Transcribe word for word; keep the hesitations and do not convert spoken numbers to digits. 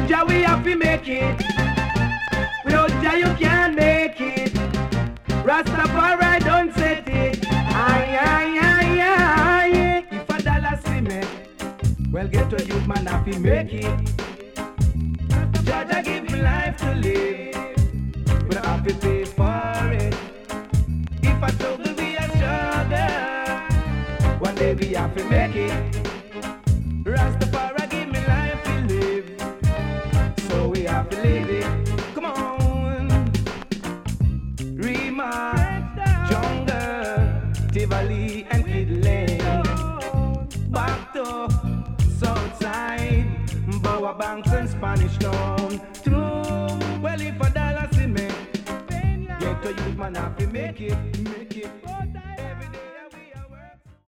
Jah we have to make it. Without Jah you can't make it. Rastafari don't set it. Aye, aye, aye, aye. If a dollar see me, well get to youth man have to make it. Jah Jah give me life to live. We don't have to pay for it. If I struggle we a struggle. One day we have to make it. Rastafari give me life to live. So we have to live it. Come on. Rima, Jungle, Tivoli and Kid Lane. Back to Southside, Bower Banks and Spanish Town. True, well if a dollar see me, get to youth man have to make it.